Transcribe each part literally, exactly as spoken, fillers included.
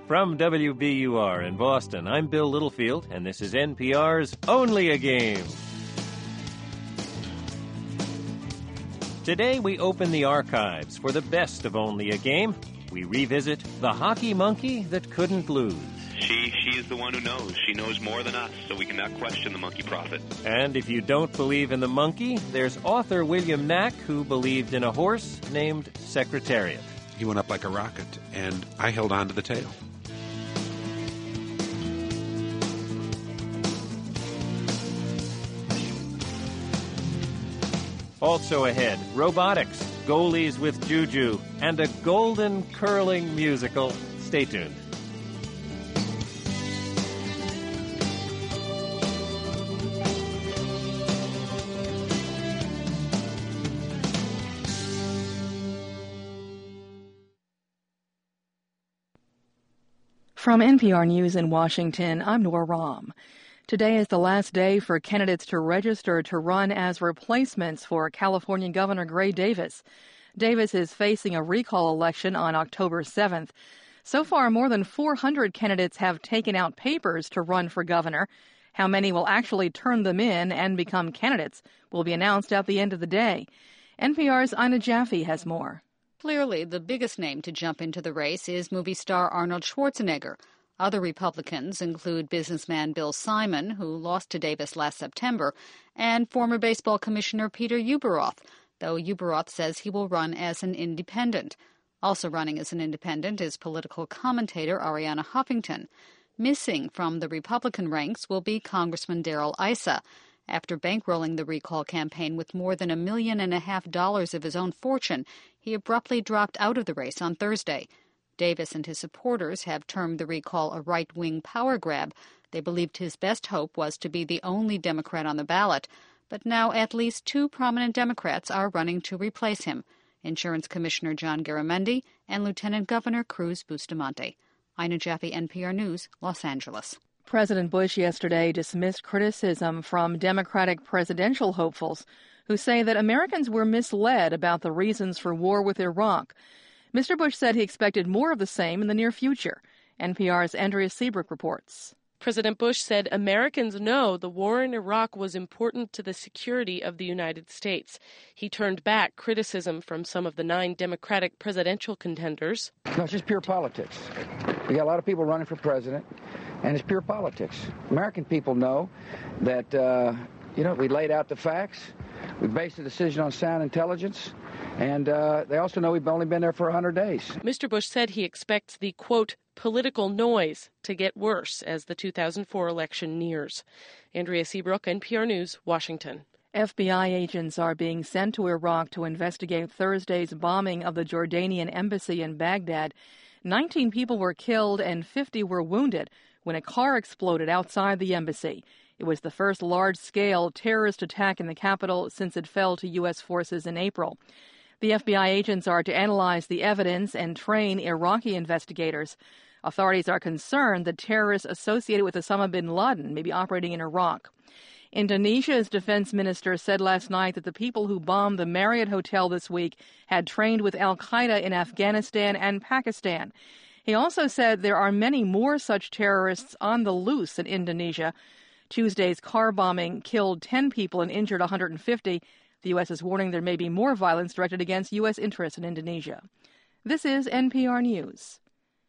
From W B U R in Boston, I'm Bill Littlefield, and this is N P R's Only a Game. Today we open the archives for the best of Only a Game. We revisit the hockey monkey that couldn't lose. She she is the one who knows. She knows more than us, so we cannot question the monkey prophet. And if you don't believe in the monkey, there's author William Knack, who believed in a horse named Secretariat. He went up like a rocket, and I held on to the tail. Also ahead, robotics, goalies with juju, and a golden curling musical. Stay tuned. From N P R News in Washington, I'm Nora Rahm. Today is the last day for candidates to register to run as replacements for California Governor Gray Davis. Davis is facing a recall election on October seventh. So far, more than four hundred candidates have taken out papers to run for governor. How many will actually turn them in and become candidates will be announced at the end of the day. N P R's Ina Jaffe has more. Clearly, the biggest name to jump into the race is movie star Arnold Schwarzenegger. Other Republicans include businessman Bill Simon, who lost to Davis last September, and former baseball commissioner Peter Ueberroth, though Ueberroth says he will run as an independent. Also running as an independent is political commentator Arianna Huffington. Missing from the Republican ranks will be Congressman Darrell Issa. After bankrolling the recall campaign with more than a million and a half dollars of his own fortune, he abruptly dropped out of the race on Thursday. Davis and his supporters have termed the recall a right-wing power grab. They believed his best hope was to be the only Democrat on the ballot, but now at least two prominent Democrats are running to replace him, Insurance Commissioner John Garamendi and Lieutenant Governor Cruz Bustamante. Ina Jaffe, N P R News, Los Angeles. President Bush yesterday dismissed criticism from Democratic presidential hopefuls who say that Americans were misled about the reasons for war with Iraq. Mister Bush said he expected more of the same in the near future. N P R's Andrea Seabrook reports. President Bush said Americans know the war in Iraq was important to the security of the United States. He turned back criticism from some of the nine Democratic presidential contenders. No, it's just pure politics. We got a lot of people running for president, and it's pure politics. American people know that, uh, you know, we laid out the facts. We based the decision on sound intelligence. And uh, they also know we've only been there for one hundred days. Mister Bush said he expects the, quote, political noise to get worse as the two thousand four election nears. Andrea Seabrook, N P R News, Washington. F B I agents are being sent to Iraq to investigate Thursday's bombing of the Jordanian embassy in Baghdad. nineteen people were killed and fifty were wounded when a car exploded outside the embassy. It was the first large-scale terrorist attack in the capital since it fell to U S forces in April. The F B I agents are to analyze the evidence and train Iraqi investigators. Authorities are concerned that terrorists associated with Osama bin Laden may be operating in Iraq. Indonesia's defense minister said last night that the people who bombed the Marriott Hotel this week had trained with al-Qaeda in Afghanistan and Pakistan. He also said there are many more such terrorists on the loose in Indonesia. Tuesday's car bombing killed ten people and injured one hundred fifty. The U S is warning there may be more violence directed against U S interests in Indonesia. This is N P R News.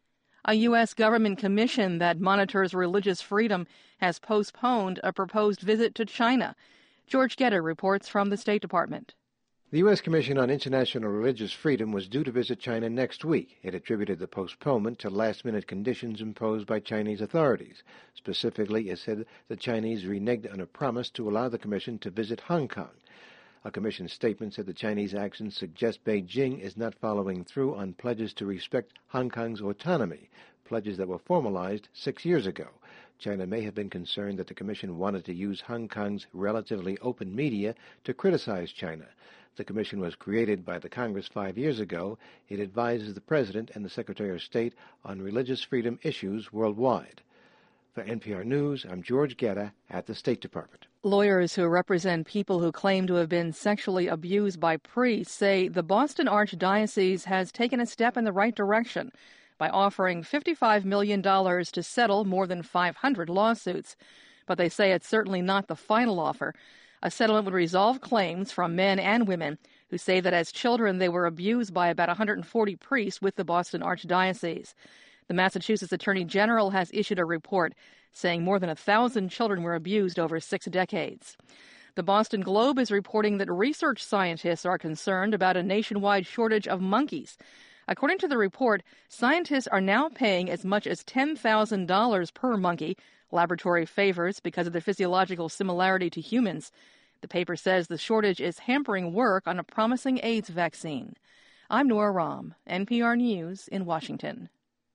A U S government commission that monitors religious freedom has postponed a proposed visit to China. George Getter reports from the State Department. The U S Commission on International Religious Freedom was due to visit China next week. It attributed the postponement to last-minute conditions imposed by Chinese authorities. Specifically, it said the Chinese reneged on a promise to allow the Commission to visit Hong Kong. A Commission statement said the Chinese actions suggest Beijing is not following through on pledges to respect Hong Kong's autonomy, pledges that were formalized six years ago. China may have been concerned that the Commission wanted to use Hong Kong's relatively open media to criticize China. The Commission was created by the Congress five years ago. It advises the President and the Secretary of State on religious freedom issues worldwide. For N P R News, I'm George Guerra at the State Department. Lawyers who represent people who claim to have been sexually abused by priests say the Boston Archdiocese has taken a step in the right direction. by offering fifty-five million dollars to settle more than five hundred lawsuits. But they say it's certainly not the final offer. A settlement would resolve claims from men and women who say that as children they were abused by about one hundred forty priests with the Boston Archdiocese. The Massachusetts Attorney General has issued a report saying more than a thousand children were abused over six decades. The Boston Globe is reporting that research scientists are concerned about a nationwide shortage of monkeys. According to the report, scientists are now paying as much as ten thousand dollars per monkey, laboratory favors because of their physiological similarity to humans. The paper says the shortage is hampering work on a promising AIDS vaccine. I'm Nora Rahm, N P R News in Washington.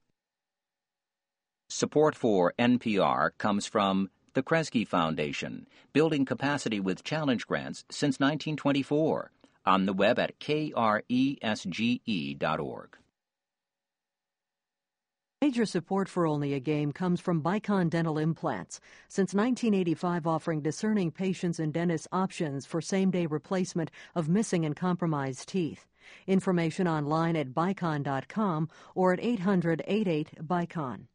Support for N P R comes from the Kresge Foundation, building capacity with challenge grants since nineteen twenty-four. On the web at K R E S G E dot org. Major support for Only a Game comes from Bicon Dental Implants. Since nineteen eighty-five, offering discerning patients and dentists options for same-day replacement of missing and compromised teeth. Information online at bicon dot com or at eight hundred, eighty-eight, BICON.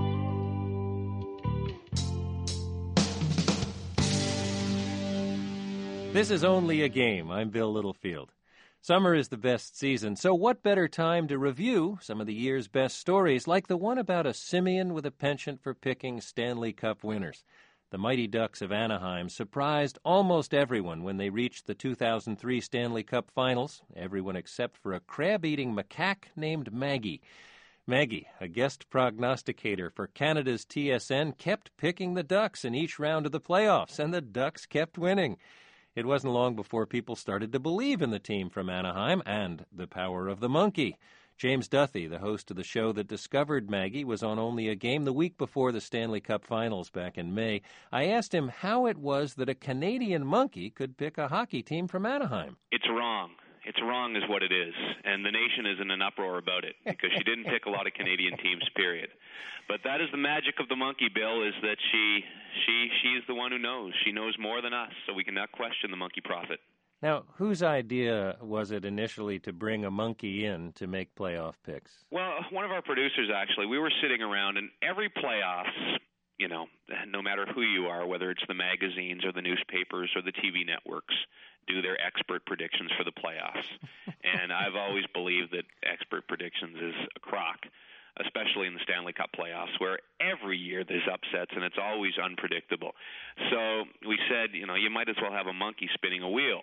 This is Only a Game. I'm Bill Littlefield. Summer is the best season, so what better time to review some of the year's best stories, like the one about a simian with a penchant for picking Stanley Cup winners. The Mighty Ducks of Anaheim surprised almost everyone when they reached the two thousand three Stanley Cup Finals, everyone except for a crab-eating macaque named Maggie. Maggie, a guest prognosticator for Canada's T S N, kept picking the Ducks in each round of the playoffs, and the Ducks kept winning. It wasn't long before people started to believe in the team from Anaheim and the power of the monkey. James Duthie, the host of the show that discovered Maggie, was on Only a Game the week before the Stanley Cup Finals back in May. I asked him how it was that a Canadian monkey could pick a hockey team from Anaheim. It's wrong. It's wrong is what it is, and the nation is in an uproar about it because she didn't pick a lot of Canadian teams, period. But that is the magic of the monkey, Bill, is that she she she is the one who knows. She knows more than us, so we cannot question the monkey prophet. Now, whose idea was it initially to bring a monkey in to make playoff picks? Well, one of our producers, actually, we were sitting around, and every playoffs, you know, no matter who you are, whether it's the magazines or the newspapers or the T V networks, do their expert predictions for the playoffs. And I've always believed that expert predictions is a crock, especially in the Stanley Cup playoffs, where every year there's upsets and it's always unpredictable. So we said, you know, you might as well have a monkey spinning a wheel.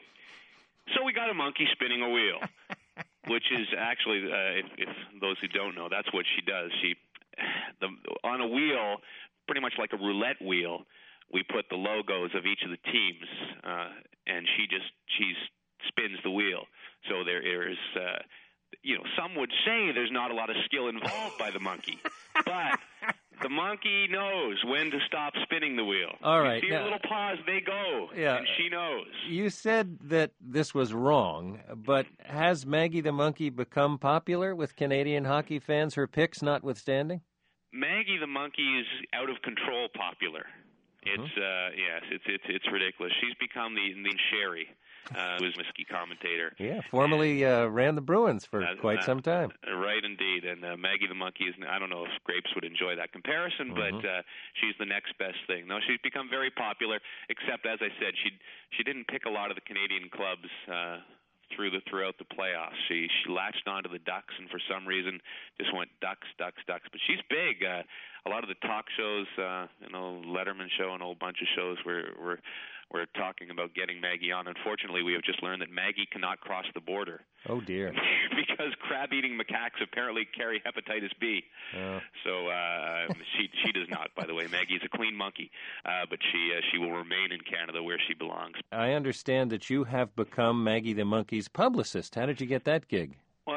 So we got a monkey spinning a wheel, which is actually, uh, if, if those who don't know, that's what she does. She, the, on a wheel, pretty much like a roulette wheel, we put the logos of each of the teams, uh, and she just she spins the wheel. So there is, uh, you know, some would say there's not a lot of skill involved by the monkey, but the monkey knows when to stop spinning the wheel. All right. You see now, a little pause, they go, yeah, and she knows. You said that this was wrong, but has Maggie the monkey become popular with Canadian hockey fans, her picks notwithstanding? Maggie the monkey is out of control popular. It's uh, yes, it's it's it's ridiculous. She's become the the Sherry, uh, who is a whiskey commentator. Yeah, formerly uh, ran the Bruins for uh, quite uh, some time. Right, indeed. And uh, Maggie the monkey is. I don't know if Grapes would enjoy that comparison, mm-hmm. but uh, she's the next best thing. No, she's become very popular. Except, as I said, she she didn't pick a lot of the Canadian clubs. Uh, through the throughout the playoffs. She she latched onto the Ducks and for some reason just went Ducks, Ducks, Ducks. But she's big. Uh, a lot of the talk shows, uh, you know, Letterman show and a whole bunch of shows were were we're talking about getting Maggie on. Unfortunately, we have just learned that Maggie cannot cross the border. Oh, dear. Because crab-eating macaques apparently carry hepatitis B. Oh. So uh, she she does not, by the way. Maggie is a clean monkey, uh, but she uh, she will remain in Canada where she belongs. I understand that you have become Maggie the monkey's publicist. How did you get that gig? Well,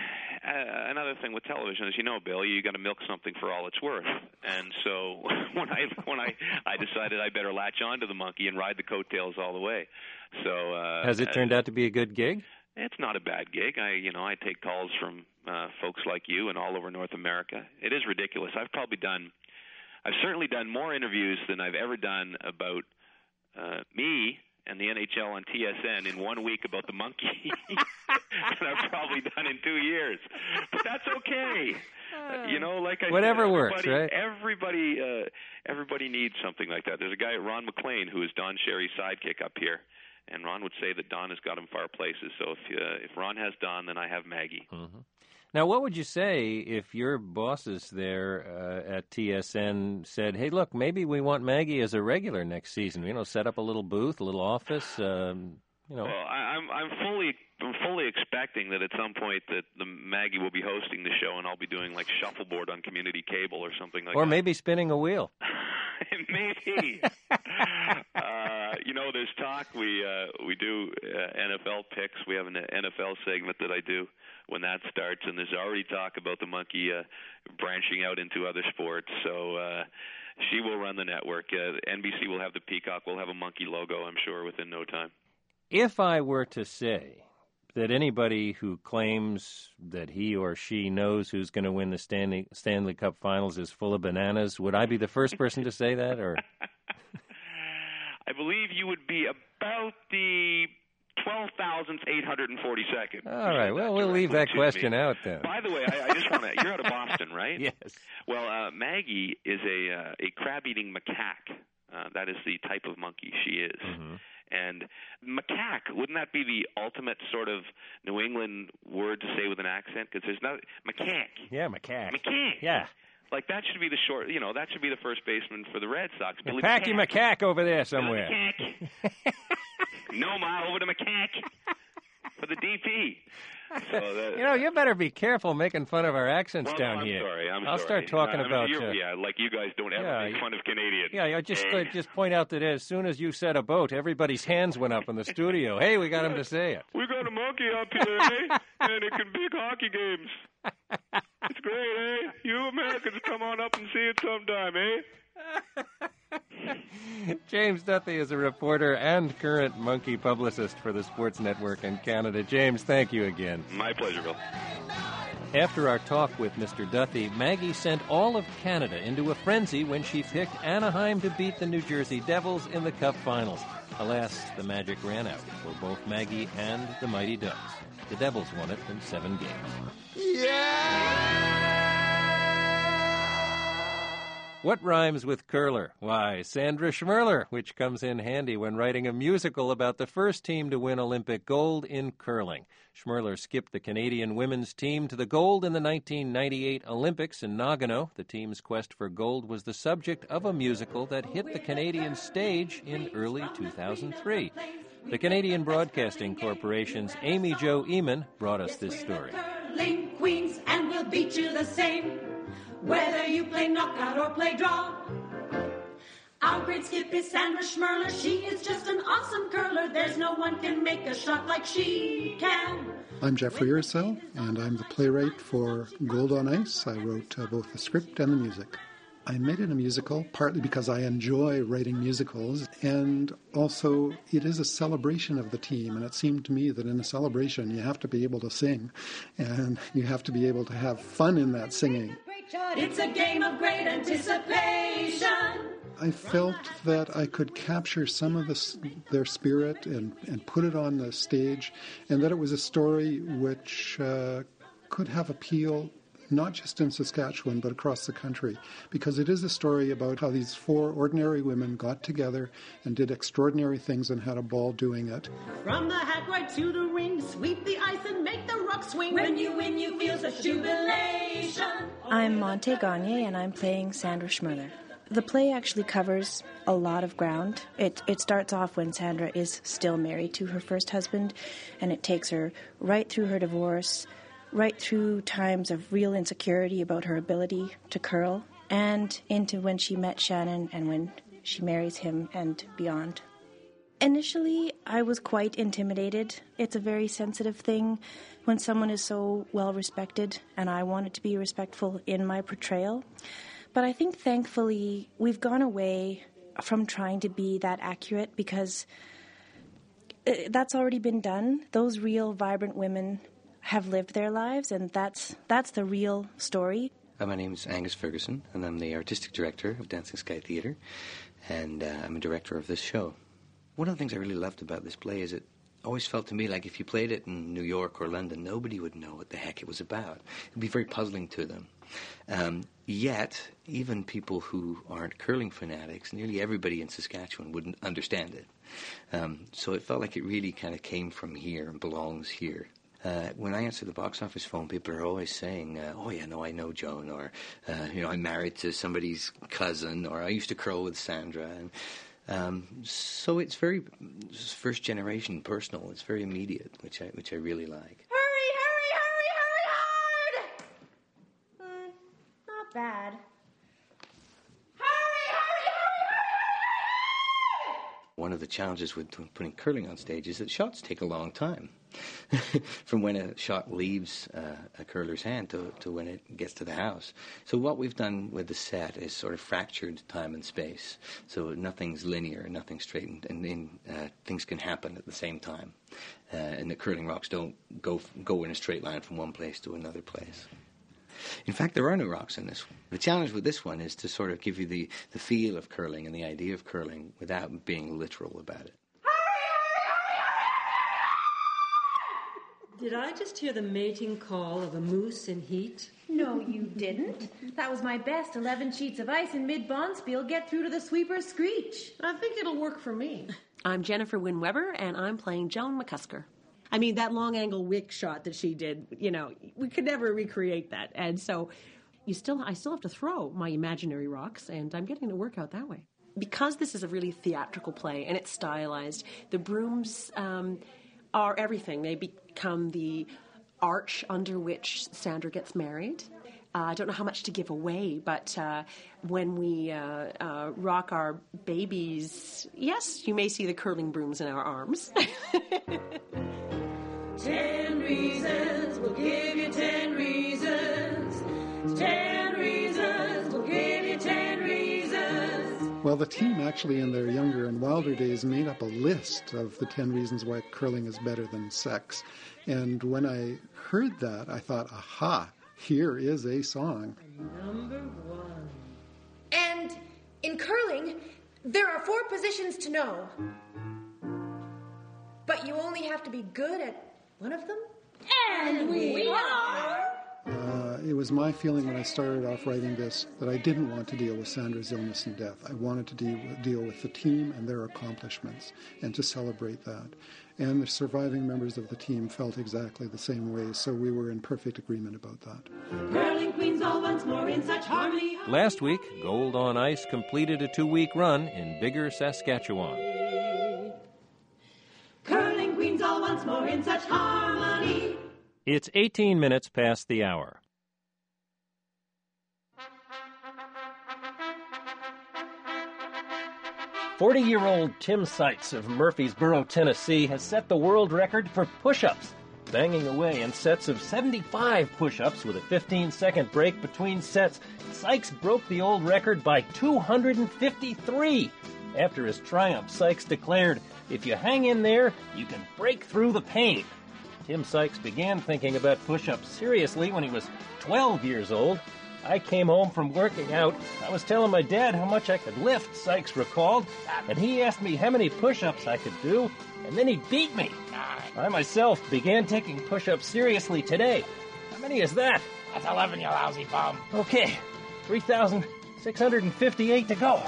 uh, another thing with television, as you know, Bill, you got to milk something for all it's worth. And so when I when I, I decided I better latch on to the monkey and ride the coattails all the way. So uh, has it turned uh, out to be a good gig? It's not a bad gig. I you know I take calls from uh, folks like you and all over North America. It is ridiculous. I've probably done, I've certainly done more interviews than I've ever done about uh, me and the N H L on T S N in one week about the monkey than I've probably done in two years. But that's okay. Uh, you know, like I Whatever said, works, right? Everybody, uh, everybody needs something like that. There's a guy, Ron McLean, who is Don Cherry's sidekick up here, and Ron would say that Don has got him far places. So if uh, if Ron has Don, then I have Maggie. Mm-hmm. Now, what would you say if your bosses there uh, at T S N said, hey, look, maybe we want Maggie as a regular next season, you know, set up a little booth, a little office, um, you know. Well, I, I'm I'm fully I'm fully expecting that at some point that the Maggie will be hosting the show, and I'll be doing like shuffleboard on community cable or something like or that. Or maybe spinning a wheel. Maybe. uh, you know, there's talk. We uh, we do uh, N F L picks. We have an N F L segment that I do when that starts, and there's already talk about the monkey uh, branching out into other sports. So uh, she will run the network. Uh, N B C will have the peacock. We'll have a monkey logo, I'm sure, within no time. If I were to say that anybody who claims that he or she knows who's going to win the Stanley Stanley Cup Finals is full of bananas, would I be the first person to say that? Or I believe you would be about the twelve thousand eight hundred forty-second. All right, well, we'll leave that question me. out then. By the way, I, I just want to, you're out of Boston, right? Yes. Well, uh, Maggie is a uh, a crab-eating macaque. Uh, that is the type of monkey she is. Mm-hmm. And macaque, wouldn't that be the ultimate sort of New England word to say with an accent? Because there's not, macaque. Yeah, macaque. Macaque. Yeah. Like, that should be the short, you know, that should be the first baseman for the Red Sox. Billy Packy macaque over there somewhere. Billy macaque. No, Ma, over to macaque for the D P. So that, you know, you better be careful making fun of our accents well, down no, I'm here. Sorry, I'm I'll sorry. start talking no, about... Uh, uh, yeah, like you guys don't ever yeah, make fun of Canadians. Yeah, I just hey. uh, just point out that as soon as you said a boat, everybody's hands went up in the studio. Hey, we got him to say it. We got a monkey up here, eh? And it can big hockey games. It's great, eh? You Americans come on up and see it sometime, eh? James Duthie is a reporter and current monkey publicist for the Sports Network in Canada. James, thank you again. My pleasure, Bill. After our talk with Mister Duthie, Maggie sent all of Canada into a frenzy when she picked Anaheim to beat the New Jersey Devils in the Cup Finals. Alas, the magic ran out for both Maggie and the Mighty Ducks. The Devils won it in seven games. Yeah! What rhymes with curler? Why, Sandra Schmirler, which comes in handy when writing a musical about the first team to win Olympic gold in curling. Schmirler skipped the Canadian women's team to the gold in the nineteen ninety-eight Olympics in Nagano. The team's quest for gold was the subject of a musical that hit the Canadian stage in early two thousand three. The Canadian Broadcasting Corporation's Amy Jo Eamon brought us this story. Curling queens, and we'll beat you the same, whether you play knockout or play draw. Our great skip is Sandra Schmirler. She is just an awesome curler. There's no one can make a shot like she can. I'm Jeffrey Ursel, and I'm the playwright for Gold on Ice. I wrote uh, both the script and the music. I made it a musical partly because I enjoy writing musicals, and also it is a celebration of the team, and it seemed to me that in a celebration you have to be able to sing, and you have to be able to have fun in that singing. It's a game of great anticipation. I felt that I could capture some of this, their spirit and, and put it on the stage, and that it was a story which uh, could have appeal not just in Saskatchewan, but across the country, because it is a story about how these four ordinary women got together and did extraordinary things and had a ball doing it. From the hat right to the ring, sweep the ice and make the rock swing. When you win, you feel such jubilation. I'm Monte Gagne, and I'm playing Sandra Schmirler. The play actually covers a lot of ground. It it starts off when Sandra is still married to her first husband, and it takes her right through her divorce, right through times of real insecurity about her ability to curl, and into when she met Shannon and when she marries him and beyond. Initially, I was quite intimidated. It's a very sensitive thing when someone is so well respected, and I wanted to be respectful in my portrayal. But I think, thankfully, we've gone away from trying to be that accurate, because that's already been done. Those real, vibrant women have lived their lives, and that's that's the real story. Uh, my name is Angus Ferguson, and I'm the artistic director of Dancing Sky Theatre, and uh, I'm a director of this show. One of the things I really loved about this play is that always felt to me like if you played it in New York or London, nobody would know what the heck it was about. It would be very puzzling to them. Um, yet, even people who aren't curling fanatics, nearly everybody in Saskatchewan wouldn't understand it. Um, so it felt like it really kind of came from here and belongs here. Uh, when I answer the box office phone, people are always saying, uh, oh, yeah, no, I know Joan, or, uh, you know, I'm married to somebody's cousin, or I used to curl with Sandra. And um, so it's very first generation personal. It's very immediate, which I which I really like. Hurry, hurry, hurry, hurry hard! Mm, not bad. One of the challenges with putting curling on stage is that shots take a long time. From when a shot leaves uh, a curler's hand to, to when it gets to the house. So what we've done with the set is sort of fractured time and space. So nothing's linear, nothing's straight, and, and, and uh, things can happen at the same time. Uh, and the curling rocks don't go go in a straight line from one place to another place. In fact, there are no rocks in this one. The challenge with this one is to sort of give you the, the feel of curling and the idea of curling without being literal about it. Did I just hear the mating call of a moose in heat? No, you didn't. That was my best eleven sheets of ice in mid-bonspiel get through to the sweeper's screech. I think it'll work for me. I'm Jennifer Wynne Weber, and I'm playing Joan McCusker. I mean, that long-angle wick shot that she did, you know, we could never recreate that. And so you still, I still have to throw my imaginary rocks, and I'm getting to work out that way. Because this is a really theatrical play, and it's stylized, the brooms um, are everything. They become the arch under which Sandra gets married. Uh, I don't know how much to give away, but uh, when we uh, uh, rock our babies, yes, you may see the curling brooms in our arms. Ten reasons, we'll give you ten reasons. Ten reasons, we'll give you ten reasons. Well, the team actually in their younger and wilder days made up a list of the ten reasons why curling is better than sex. And when I heard that, I thought, aha, here is a song. Number one. And in curling, there are four positions to know. But you only have to be good at one of them? And we are. Uh, it was my feeling when I started off writing this that I didn't want to deal with Sandra's illness and death. I wanted to deal, deal with the team and their accomplishments and to celebrate that. And the surviving members of the team felt exactly the same way, so we were in perfect agreement about that. Curling queens all once more in such harmony. Last week, Gold on Ice completed a two-week run in Biggar, Saskatchewan. Curling queens all once more in such harmony. It's eighteen minutes past the hour. forty-year-old Tim Seitz of Murfreesboro, Tennessee, has set the world record for push-ups, banging away in sets of seventy-five push-ups with a fifteen-second break between sets. Sykes broke the old record by two hundred fifty-three. After his triumph, Sykes declared, "If you hang in there, you can break through the pain." Tim Sykes began thinking about push-ups seriously when he was twelve years old. I came home from working out. I was telling my dad how much I could lift, Sykes recalled, and he asked me how many push-ups I could do, and then he beat me. I myself began taking push-ups seriously today. How many is that? That's eleven, you lousy bum. Okay, three thousand six hundred fifty-eight to go.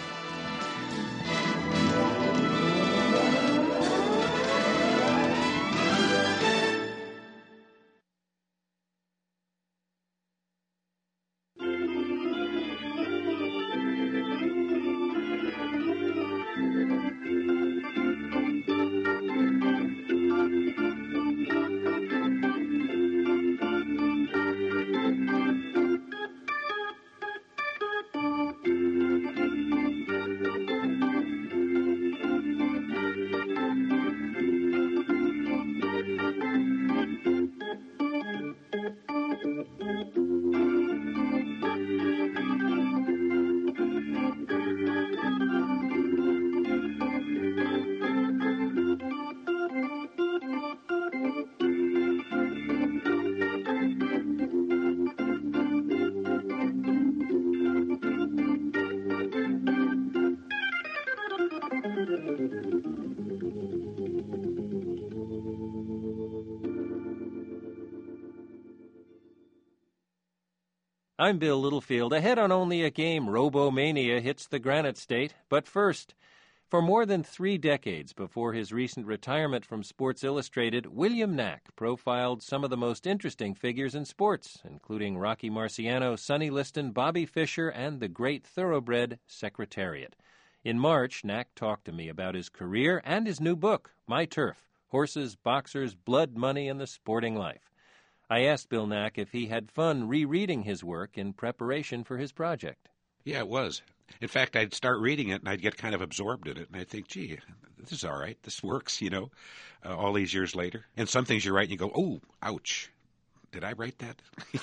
I'm Bill Littlefield. Ahead on Only a Game, Robomania hits the Granite State. But first, for more than three decades before his recent retirement from Sports Illustrated, William Knack profiled some of the most interesting figures in sports, including Rocky Marciano, Sonny Liston, Bobby Fischer, and the great thoroughbred Secretariat. In March, Knack talked to me about his career and his new book, My Turf, Horses, Boxers, Blood, Money, and the Sporting Life. I asked Bill Knack if he had fun rereading his work in preparation for his project. Yeah, it was. In fact, I'd start reading it, and I'd get kind of absorbed in it, and I'd think, gee, this is all right. This works, you know, uh, all these years later. And some things you write, and you go, oh, ouch. Did I write that?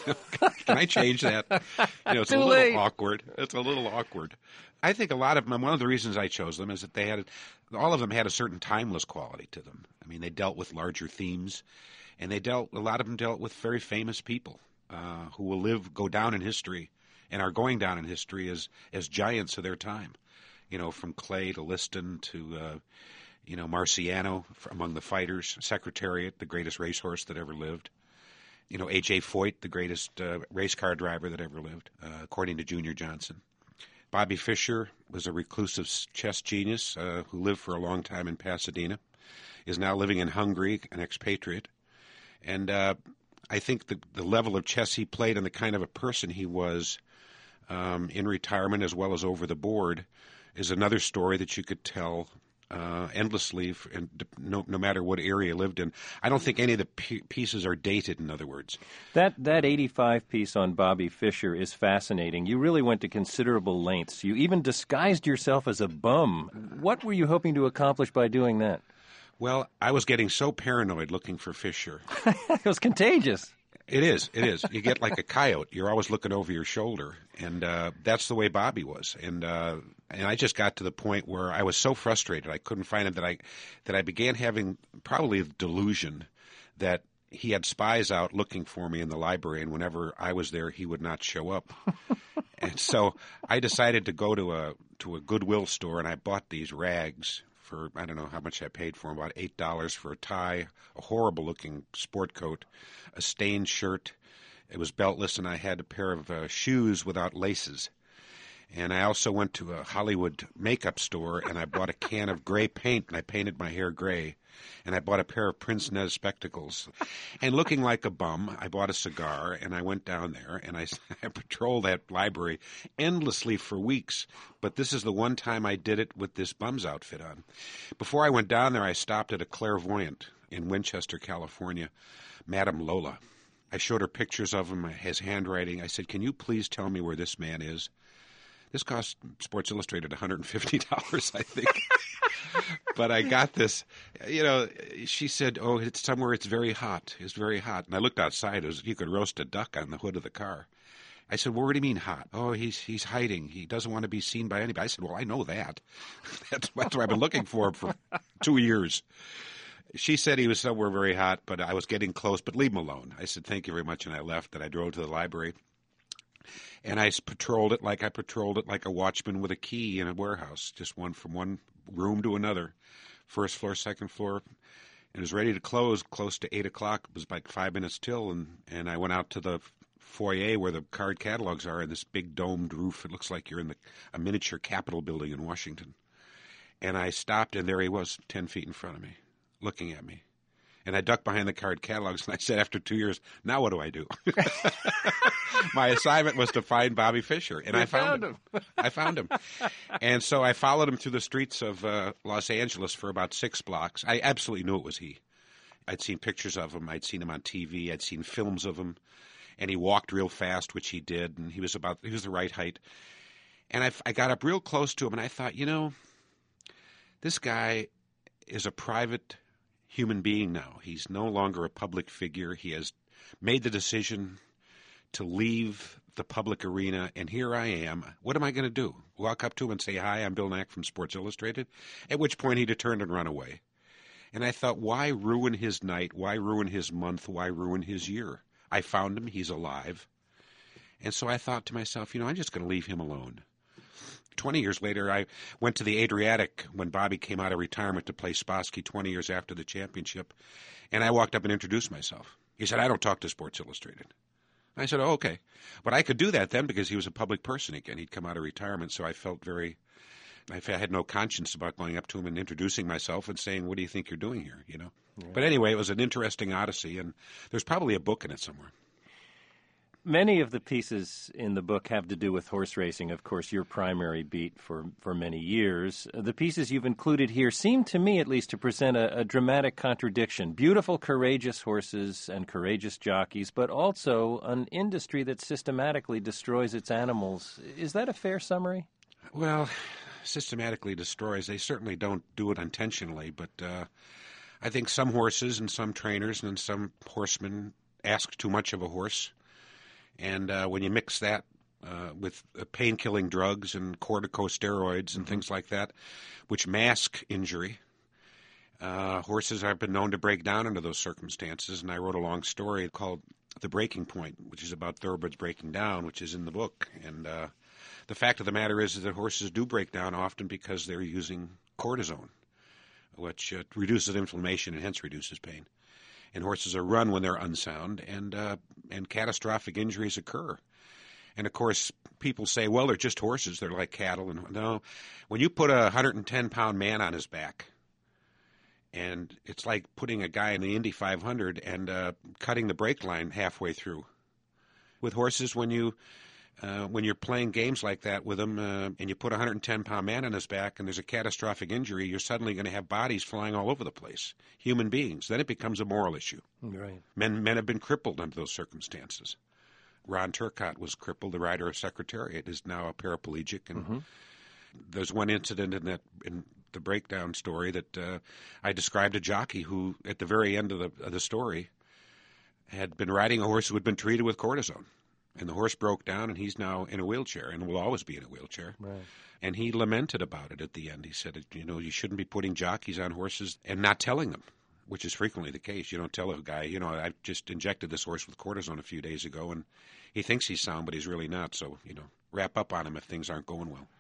Can I change that? You know, it's Too a little late. awkward. It's a little awkward. I think a lot of them, one of the reasons I chose them is that they had, all of them had a certain timeless quality to them. I mean, they dealt with larger themes, and they dealt, a lot of them dealt with very famous people uh, who will live, go down in history, and are going down in history as, as giants of their time. You know, from Clay to Liston to, uh, you know, Marciano among the fighters, Secretariat, the greatest racehorse that ever lived. You know, A J Foyt, the greatest uh, race car driver that ever lived, uh, according to Junior Johnson. Bobby Fischer was a reclusive chess genius uh, who lived for a long time in Pasadena, is now living in Hungary, an expatriate. And uh, I think the, the level of chess he played and the kind of a person he was um, in retirement as well as over the board is another story that you could tell uh, endlessly, for, and no, no matter what area you lived in. I don't think any of the p- pieces are dated, in other words. That that eighty-five piece on Bobby Fischer is fascinating. You really went to considerable lengths. You even disguised yourself as a bum. What were you hoping to accomplish by doing that? Well, I was getting so paranoid looking for Fischer. It was contagious. It is. It is. You get like a coyote. You're always looking over your shoulder, and uh, that's the way Bobby was. And uh, and I just got to the point where I was so frustrated I couldn't find him that I that I began having probably the delusion that he had spies out looking for me in the library, and whenever I was there, he would not show up. And so I decided to go to a to a Goodwill store, and I bought these rags. For, I don't know how much I paid for them, about eight dollars for a tie, a horrible-looking sport coat, a stained shirt. It was beltless, and I had a pair of uh, shoes without laces. And I also went to a Hollywood makeup store, and I bought a can of gray paint, and I painted my hair gray. And I bought a pair of Prince Nez spectacles. And looking like a bum, I bought a cigar, and I went down there, and I, I patrolled that library endlessly for weeks. But this is the one time I did it with this bum's outfit on. Before I went down there, I stopped at a clairvoyant in Winchester, California, Madame Lola. I showed her pictures of him, his handwriting. I said, can you please tell me where this man is? This cost Sports Illustrated one hundred fifty dollars, I think. But I got this, you know, she said, oh, it's somewhere it's very hot. It's very hot. And I looked outside. It was, you could roast a duck on the hood of the car. I said, well, what do you mean hot? Oh, he's he's hiding. He doesn't want to be seen by anybody. I said, well, I know that. That's, that's what I've been looking for for two years. She said he was somewhere very hot, but I was getting close. But leave him alone. I said, thank you very much. And I left, and I drove to the library. And I patrolled it like I patrolled it like a watchman with a key in a warehouse, just one from one room to another, first floor, second floor. And it was ready to close close to eight o'clock. It was like five minutes till, and, and I went out to the foyer where the card catalogs are, and this big domed roof. It looks like you're in the, a miniature Capitol building in Washington. And I stopped, and there he was, ten feet in front of me, looking at me. And I ducked behind the card catalogs, and I said, after two years, now what do I do? My assignment was to find Bobby Fischer, and you I found, found him. him. I found him. And so I followed him through the streets of uh, Los Angeles for about six blocks. I absolutely knew it was he. I'd seen pictures of him. I'd seen him on T V. I'd seen films of him. And he walked real fast, which he did, and he was about he was the right height. And I, I got up real close to him, and I thought, you know, this guy is a private human being now. He's no longer a public figure. He has made the decision to leave the public arena, and here I am. What am I going to do? Walk up to him and say, hi, I'm Bill Knack from Sports Illustrated? At which point he'd have turned and run away. And I thought, why ruin his night? Why ruin his month? Why ruin his year? I found him. He's alive. And so I thought to myself, you know, I'm just going to leave him alone. Twenty years later, I went to the Adriatic when Bobby came out of retirement to play Spassky twenty years after the championship, and I walked up and introduced myself. He said, I don't talk to Sports Illustrated. I said, oh, okay. But I could do that then because he was a public person again. He'd come out of retirement, so I felt very, I had no conscience about going up to him and introducing myself and saying, what do you think you're doing here, you know? Yeah. But anyway, it was an interesting odyssey, and there's probably a book in it somewhere. Many of the pieces in the book have to do with horse racing, of course, your primary beat for, for many years. The pieces you've included here seem to me, at least, to present a, a dramatic contradiction. Beautiful, courageous horses and courageous jockeys, but also an industry that systematically destroys its animals. Is that a fair summary? Well, systematically destroys. They certainly don't do it intentionally, but uh, I think some horses and some trainers and some horsemen ask too much of a horse. And uh, when you mix that uh, with uh, pain-killing drugs and corticosteroids and things like that, which mask injury, uh, horses have been known to break down under those circumstances. And I wrote a long story called The Breaking Point, which is about thoroughbreds breaking down, which is in the book. And uh, the fact of the matter is that horses do break down often because they're using cortisone, which uh, reduces inflammation and hence reduces pain. And horses are run when they're unsound, and uh, and catastrophic injuries occur. And, of course, people say, well, they're just horses. They're like cattle. And no, when you put a one hundred ten pound man on his back, and it's like putting a guy in the Indy five hundred and uh, cutting the brake line halfway through. With horses, when, you, uh, when you're playing games like that with them uh, and you put a one hundred ten pound man on his back and there's a catastrophic injury, you're suddenly going to have bodies flying all over the place, human beings. Then it becomes a moral issue. Right. Men men have been crippled under those circumstances. Ron Turcotte was crippled. The rider of Secretariat is now a paraplegic. And mm-hmm. there's one incident in that in the breakdown story that uh, I described a jockey who, at the very end of the of the story, had been riding a horse who had been treated with cortisone. And the horse broke down, and he's now in a wheelchair and will always be in a wheelchair. Right. And he lamented about it at the end. He said, you know, you shouldn't be putting jockeys on horses and not telling them, which is frequently the case. You don't tell a guy, you know, I just injected this horse with cortisone a few days ago, and he thinks he's sound, but he's really not. So, you know, wrap up on him if things aren't going well.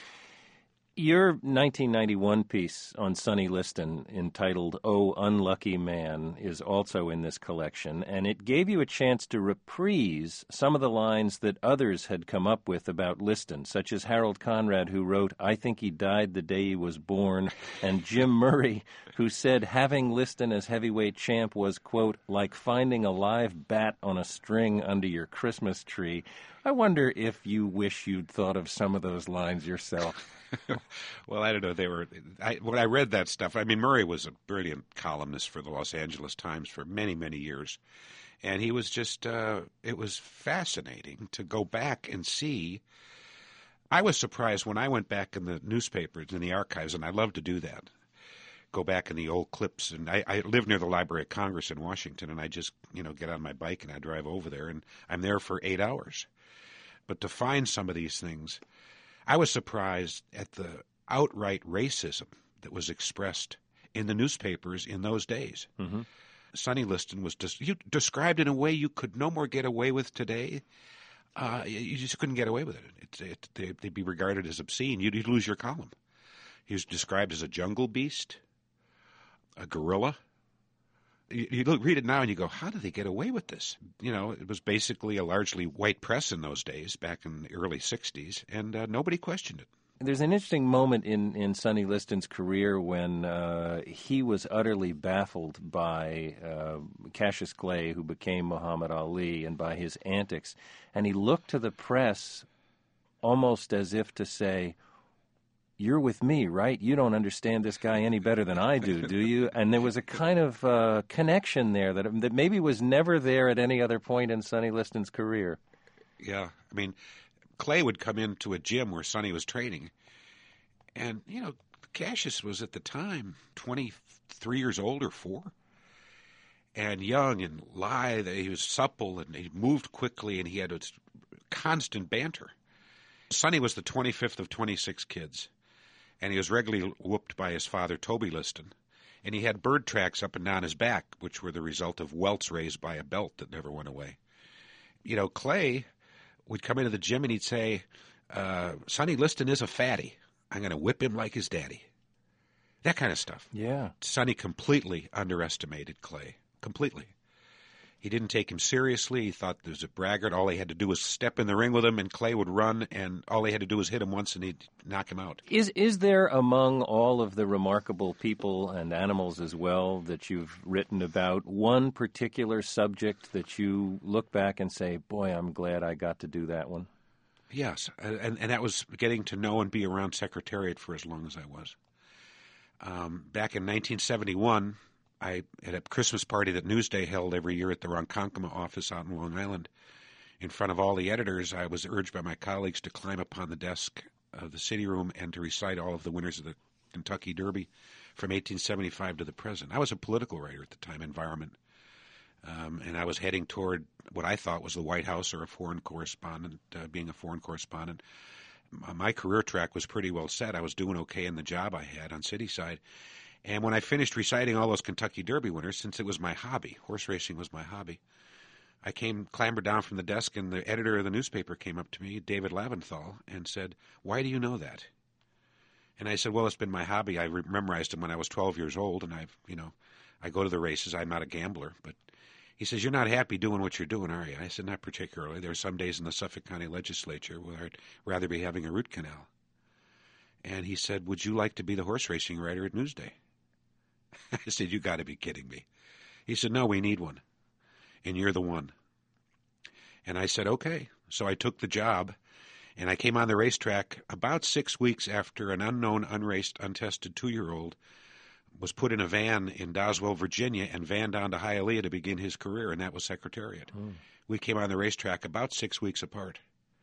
Your nineteen ninety-one piece on Sonny Liston, entitled "Oh, Unlucky Man," is also in this collection, and it gave you a chance to reprise some of the lines that others had come up with about Liston, such as Harold Conrad, who wrote, "I think he died the day he was born," and Jim Murray, who said having Liston as heavyweight champ was, quote, like finding a live bat on a string under your Christmas tree. I wonder if you wish you'd thought of some of those lines yourself. Well, I don't know. They were I, when I read that stuff. I mean, Murray was a brilliant columnist for the Los Angeles Times for many, many years, and he was just. Uh, it was fascinating to go back and see. I was surprised when I went back in the newspapers in the archives, and I love to do that. Go back in the old clips, and I, I live near the Library of Congress in Washington, and I just you know get on my bike and I drive over there, and I'm there for eight hours. But to find some of these things. I was surprised at the outright racism that was expressed in the newspapers in those days. Mm-hmm. Sonny Liston was des- you described in a way you could no more get away with today. Uh, you just couldn't get away with it. It, it they, they'd be regarded as obscene. You'd, you'd lose your column. He was described as a jungle beast, a gorilla. You, you look, read it now and you go, how did they get away with this? You know, it was basically a largely white press in those days, back in the early sixties, and uh, nobody questioned it. There's an interesting moment in, in Sonny Liston's career when uh, he was utterly baffled by uh, Cassius Clay, who became Muhammad Ali, and by his antics. And he looked to the press almost as if to say, you're with me, right? You don't understand this guy any better than I do, do you? And there was a kind of uh, connection there that that maybe was never there at any other point in Sonny Liston's career. Yeah, I mean, Clay would come into a gym where Sonny was training, and, you know, Cassius was at the time twenty-three years old or four, and young and lithe. He was supple, and he moved quickly, and he had a constant banter. Sonny was the twenty-fifth of twenty-six kids. And he was regularly whooped by his father, Toby Liston. And he had bird tracks up and down his back, which were the result of welts raised by a belt that never went away. You know, Clay would come into the gym and he'd say, uh, Sonny Liston is a fatty. I'm going to whip him like his daddy. That kind of stuff. Yeah. Sonny completely underestimated Clay. Completely. He didn't take him seriously. He thought there was a braggart. All he had to do was step in the ring with him, and Clay would run, and all he had to do was hit him once, and he'd knock him out. Is is there among all of the remarkable people and animals as well that you've written about one particular subject that you look back and say, boy, I'm glad I got to do that one? Yes, and, and that was getting to know and be around Secretariat for as long as I was. Um, back in nineteen seventy-one... I had a Christmas party that Newsday held every year at the Ronkonkoma office out in Long Island. In front of all the editors, I was urged by my colleagues to climb upon the desk of the city room and to recite all of the winners of the Kentucky Derby from eighteen seventy-five to the present. I was a political writer at the time, environment, um, and I was heading toward what I thought was the White House or a foreign correspondent, uh, being a foreign correspondent. My career track was pretty well set. I was doing okay in the job I had on Cityside. And when I finished reciting all those Kentucky Derby winners, since it was my hobby, horse racing was my hobby, I came, clambered down from the desk, and the editor of the newspaper came up to me, David Laventhal, and said, "Why do you know that?" And I said, "Well, it's been my hobby. I re- memorized them when I was twelve years old, and I've, you know, I go to the races. I'm not a gambler." But he says, "You're not happy doing what you're doing, are you?" I said, "Not particularly. There are some days in the Suffolk County Legislature where I'd rather be having a root canal." And he said, "Would you like to be the horse racing writer at Newsday?" I said, "You got to be kidding me." He said, "No, we need one, and you're the one." And I said, "Okay." So I took the job, and I came on the racetrack about six weeks after an unknown, unraced, untested two-year-old was put in a van in Doswell, Virginia, and vanned down to Hialeah to begin his career, and that was Secretariat. Mm. We came on the racetrack about six weeks apart.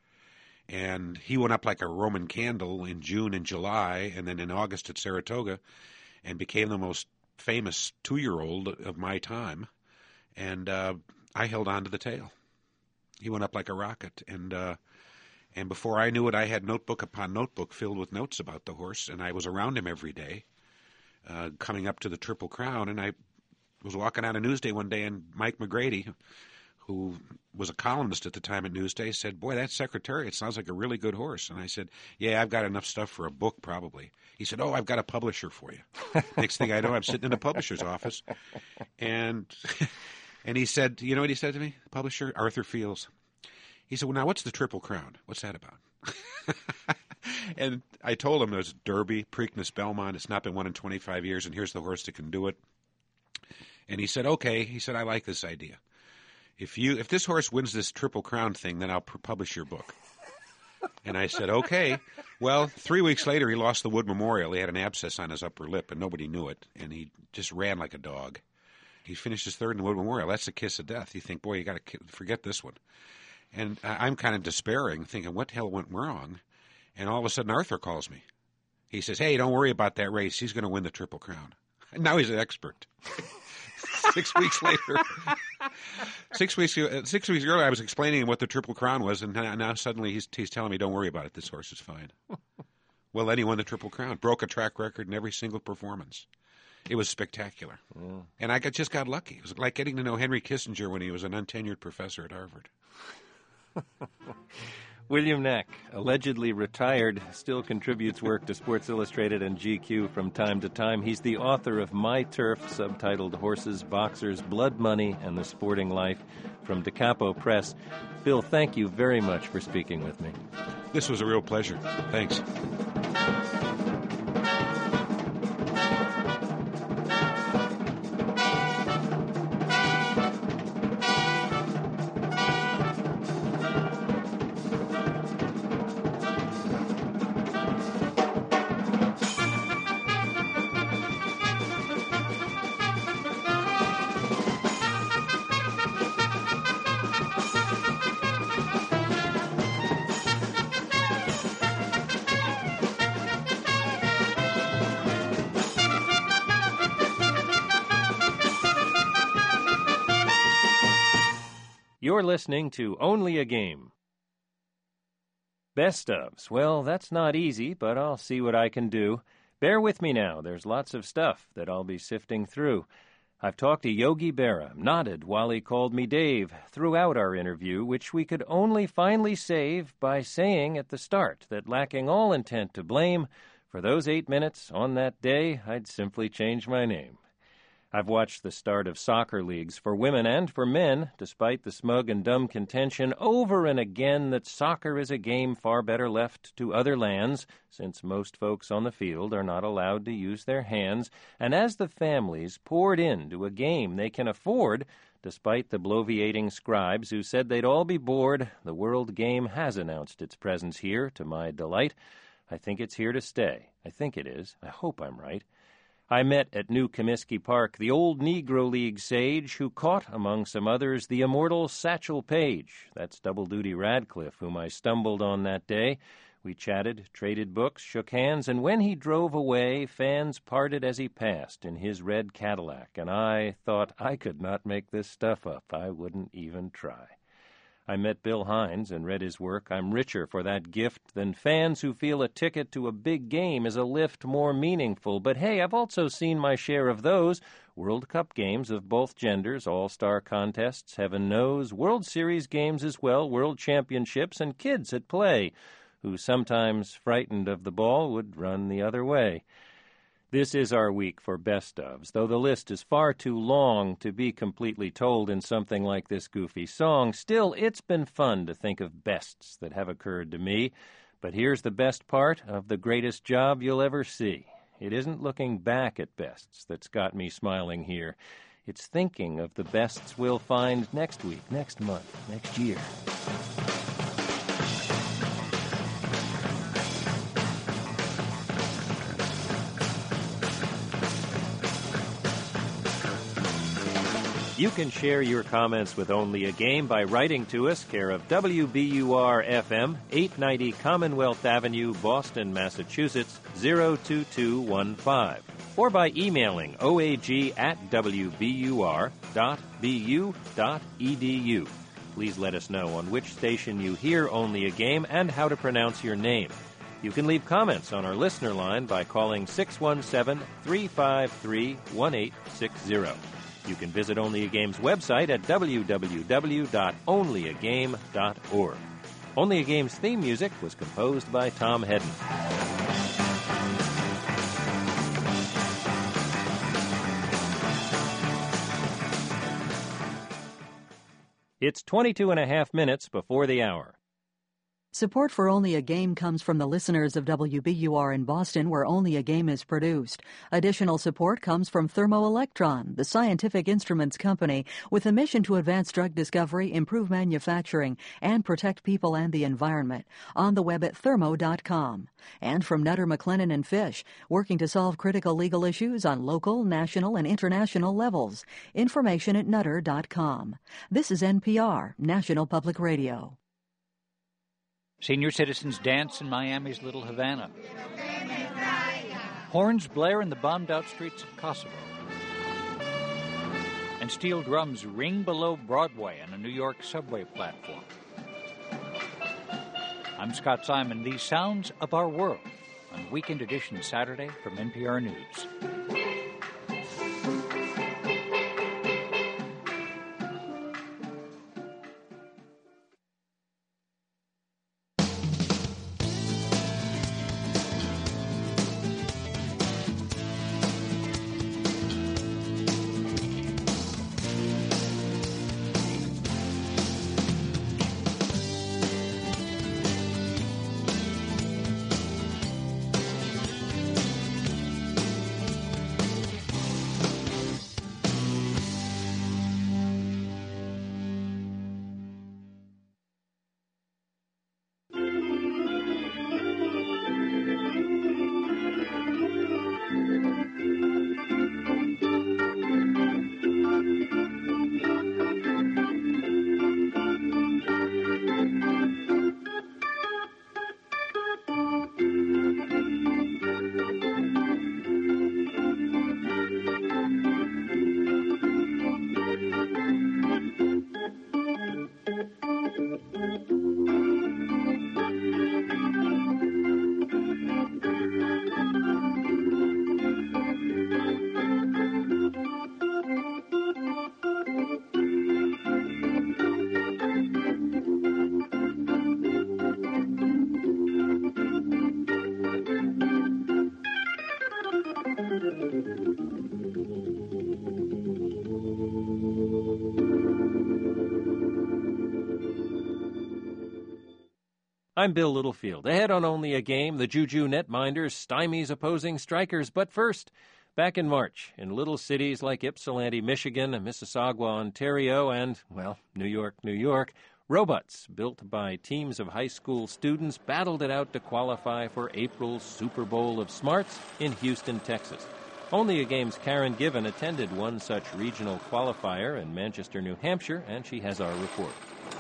And he went up like a Roman candle in June and July, and then in August at Saratoga, and became the most famous two-year-old of my time, and uh, I held on to the tail. He went up like a rocket, and uh, and before I knew it, I had notebook upon notebook filled with notes about the horse, and I was around him every day, uh, coming up to the Triple Crown, and I was walking out of Newsday one day, and Mike McGrady, who was a columnist at the time at Newsday, said, "Boy, that Secretariat sounds like a really good horse." And I said, "Yeah, I've got enough stuff for a book, probably." He said, "Oh, I've got a publisher for you." Next thing I know, I'm sitting in a publisher's office. And and he said, you know what he said to me? The publisher, Arthur Fields. He said, "Well, now, what's the Triple Crown? What's that about?" And I told him there's Derby, Preakness, Belmont. It's not been won in twenty-five years, and here's the horse that can do it. And he said, "Okay." He said, "I like this idea. If you if this horse wins this Triple Crown thing, then I'll pr- publish your book." And I said, "Okay." Well, three weeks later, he lost the Wood Memorial. He had an abscess on his upper lip, and nobody knew it. And he just ran like a dog. He finished his third in the Wood Memorial. That's the kiss of death. You think, boy, you got to forget this one. And I'm kind of despairing, thinking, what the hell went wrong? And all of a sudden, Arthur calls me. He says, "Hey, don't worry about that race. He's going to win the Triple Crown." And now he's an expert. Six weeks later, six weeks six weeks earlier, I was explaining what the Triple Crown was, and now suddenly he's he's telling me, "Don't worry about it. This horse is fine." Well, then he won the Triple Crown, broke a track record in every single performance. It was spectacular, yeah. And I got, just got lucky. It was like getting to know Henry Kissinger when he was an untenured professor at Harvard. William Neck, allegedly retired, still contributes work to Sports Illustrated and G Q from time to time. He's the author of My Turf, subtitled Horses, Boxers, Blood Money, and the Sporting Life from Da Capo Press. Bill, thank you very much for speaking with me. This was a real pleasure. Thanks. You're listening to Only a Game. Best ofs. Well, that's not easy, but I'll see what I can do. Bear with me now. There's lots of stuff that I'll be sifting through. I've talked to Yogi Berra, nodded while he called me Dave throughout our interview, which we could only finally save by saying at the start that, lacking all intent to blame, for those eight minutes on that day, I'd simply change my name. I've watched the start of soccer leagues for women and for men, despite the smug and dumb contention over and again that soccer is a game far better left to other lands, since most folks on the field are not allowed to use their hands, and as the families poured into a game they can afford, despite the bloviating scribes who said they'd all be bored, the World Game has announced its presence here, to my delight. I think it's here to stay. I think it is. I hope I'm right. I met at New Comiskey Park the old Negro League sage who caught, among some others, the immortal Satchel Paige. That's double-duty Radcliffe, whom I stumbled on that day. We chatted, traded books, shook hands, and when he drove away, fans parted as he passed in his red Cadillac, and I thought I could not make this stuff up. I wouldn't even try. I met Bill Hines and read his work. I'm richer for that gift than fans who feel a ticket to a big game is a lift more meaningful. But hey, I've also seen my share of those. World Cup games of both genders, all-star contests, heaven knows, World Series games as well, World Championships, and kids at play, who sometimes, frightened of the ball, would run the other way. This is our week for best ofs, though the list is far too long to be completely told in something like this goofy song. Still, it's been fun to think of bests that have occurred to me. But here's the best part of the greatest job you'll ever see. It isn't looking back at bests that's got me smiling here. It's thinking of the bests we'll find next week, next month, next year. You can share your comments with Only a Game by writing to us, care of W B U R F M, eight ninety Commonwealth Avenue, Boston, Massachusetts, zero two two one five, or by emailing oag at w b u r dot b u dot e d u. Please let us know on which station you hear Only a Game and how to pronounce your name. You can leave comments on our listener line by calling six one seven, three five three, one eight six zero. You can visit Only a Game's website at w w w dot only a game dot org. Only a Game's theme music was composed by Tom Hedden. It's twenty-two and a half minutes before the hour. Support for Only a Game comes from the listeners of W B U R in Boston, where Only a Game is produced. Additional support comes from Thermoelectron, the scientific instruments company, with a mission to advance drug discovery, improve manufacturing, and protect people and the environment. On the web at thermo dot com. And from Nutter, McLennan and Fish, working to solve critical legal issues on local, national, and international levels. Information at nutter dot com. This is N P R, National Public Radio. Senior citizens dance in Miami's Little Havana. Horns blare in the bombed-out streets of Kosovo. And steel drums ring below Broadway on a New York subway platform. I'm Scott Simon. These sounds of our world on Weekend Edition Saturday from N P R News. I'm Bill Littlefield. Ahead on Only a Game, the Juju netminders stymies opposing strikers. But first, back in March, in little cities like Ypsilanti, Michigan, Mississauga, Ontario, and, well, New York, New York, robots built by teams of high school students battled it out to qualify for April's Super Bowl of Smarts in Houston, Texas. Only a Game's Karen Given attended one such regional qualifier in Manchester, New Hampshire, and she has our report.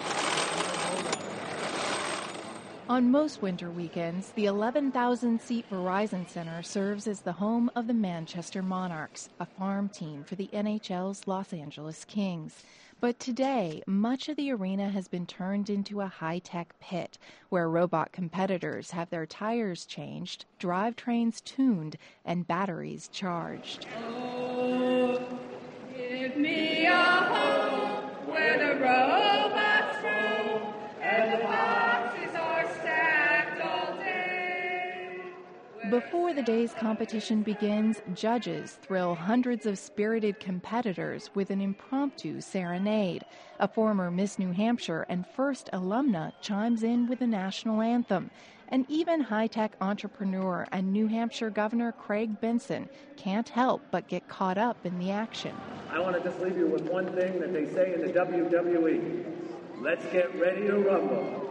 On most winter weekends, the eleven thousand seat Verizon Center serves as the home of the Manchester Monarchs, a farm team for the N H L's Los Angeles Kings. But today, much of the arena has been turned into a high-tech pit where robot competitors have their tires changed, drivetrains tuned, and batteries charged. Oh, give me a home where the robots roam and the boxes are stacked all day. Before the day's competition begins, judges thrill hundreds of spirited competitors with an impromptu serenade. A former Miss New Hampshire and first alumna chimes in with the national anthem. And even high-tech entrepreneur and New Hampshire Governor Craig Benson can't help but get caught up in the action. I want to just leave you with one thing that they say in the W W E. Let's get ready to rumble.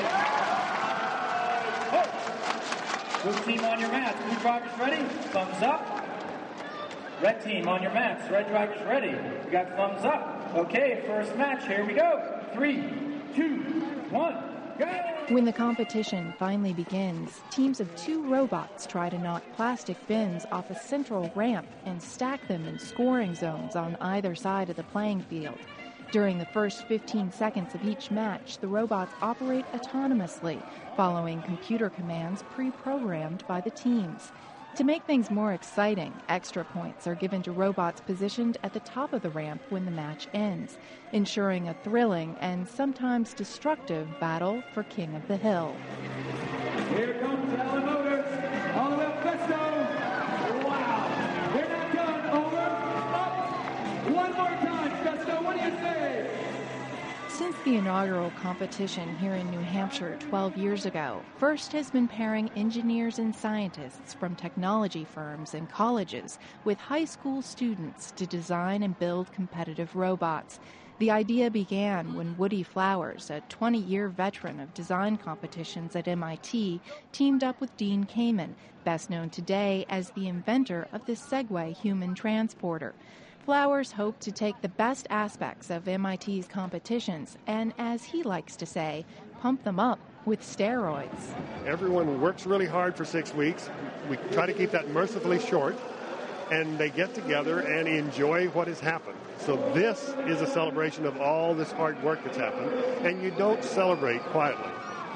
Blue team on your mats. Blue drivers ready? Thumbs up. Red team on your mats. Red drivers ready. We got thumbs up. Okay, first match. Here we go. Three, two, one, go! When the competition finally begins, teams of two robots try to knock plastic bins off a central ramp and stack them in scoring zones on either side of the playing field. During the first fifteen seconds of each match, the robots operate autonomously, following computer commands pre-programmed by the teams. To make things more exciting, extra points are given to robots positioned at the top of the ramp when the match ends, ensuring a thrilling and sometimes destructive battle for King of the Hill. Here comes Allen Motors, all the way up Festo. Wow, they're not done. Over, up, one more time, Festo. What do you say? Since the inaugural competition here in New Hampshire twelve years ago, FIRST has been pairing engineers and scientists from technology firms and colleges with high school students to design and build competitive robots. The idea began when Woody Flowers, a twenty-year veteran of design competitions at M I T, teamed up with Dean Kamen, best known today as the inventor of the Segway human transporter. Flowers hoped to take the best aspects of M I T's competitions and, as he likes to say, pump them up with steroids. Everyone works really hard for six weeks. We try to keep that mercifully short, and they get together and enjoy what has happened. So this is a celebration of all this hard work that's happened, and you don't celebrate quietly.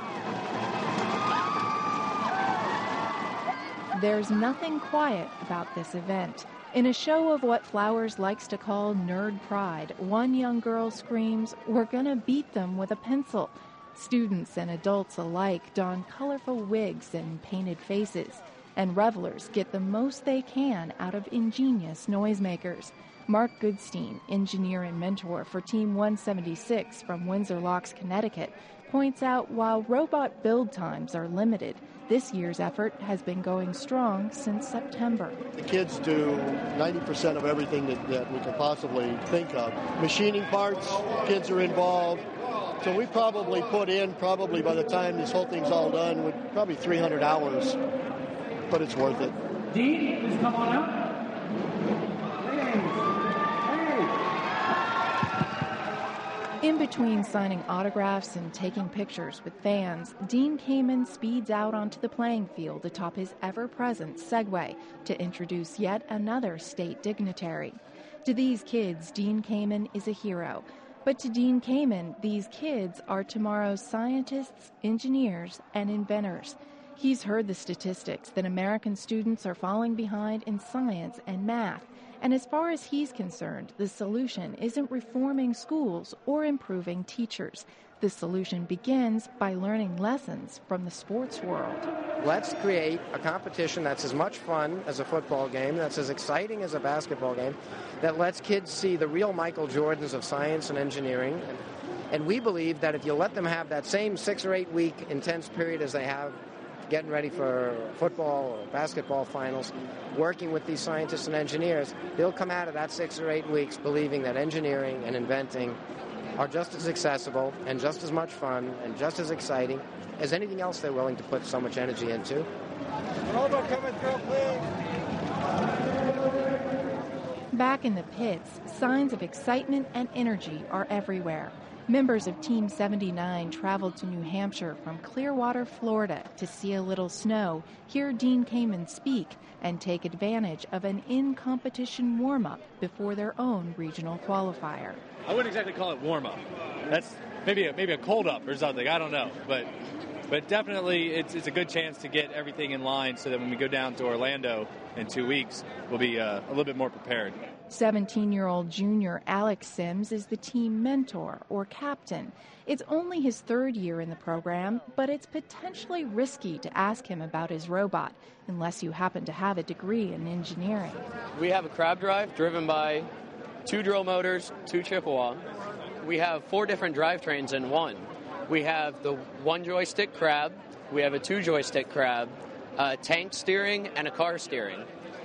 There's nothing quiet about this event. In a show of what Flowers likes to call nerd pride, one young girl screams, "We're gonna beat them with a pencil." Students and adults alike don colorful wigs and painted faces, and revelers get the most they can out of ingenious noisemakers. Mark Goodstein, engineer and mentor for Team one seventy-six from Windsor Locks, Connecticut, points out while robot build times are limited, this year's effort has been going strong since September. The kids do ninety percent of everything that, that we can possibly think of. Machining parts, kids are involved. So we probably put in, probably by the time this whole thing's all done, with probably three hundred hours, but it's worth it. Dean, please come on up. In between signing autographs and taking pictures with fans, Dean Kamen speeds out onto the playing field atop his ever-present Segway to introduce yet another state dignitary. To these kids, Dean Kamen is a hero. But to Dean Kamen, these kids are tomorrow's scientists, engineers, and inventors. He's heard the statistics that American students are falling behind in science and math. And as far as he's concerned, the solution isn't reforming schools or improving teachers. The solution begins by learning lessons from the sports world. Let's create a competition that's as much fun as a football game, that's as exciting as a basketball game, that lets kids see the real Michael Jordans of science and engineering, And we believe that if you let them have that same six or eight week intense period as they have getting ready for football or basketball finals, working with these scientists and engineers, they'll come out of that six or eight weeks believing that engineering and inventing are just as accessible and just as much fun and just as exciting as anything else they're willing to put so much energy into. Back in the pits, signs of excitement and energy are everywhere. Members of Team seventy-nine traveled to New Hampshire from Clearwater, Florida to see a little snow, hear Dean Kamen speak, and take advantage of an in-competition warm-up before their own regional qualifier. I wouldn't exactly call it warm-up. That's maybe a, maybe a cold-up or something. I don't know. But but definitely it's, it's a good chance to get everything in line so that when we go down to Orlando in two weeks, we'll be uh, a little bit more prepared. seventeen-year-old junior Alex Sims is the team mentor or captain. It's only his third year in the program, but it's potentially risky to ask him about his robot unless you happen to have a degree in engineering. We have a crab drive driven by two drill motors, two Chippewa. We have four different drivetrains in one. We have the one joystick crab, we have a two joystick crab, a tank steering, and a car steering.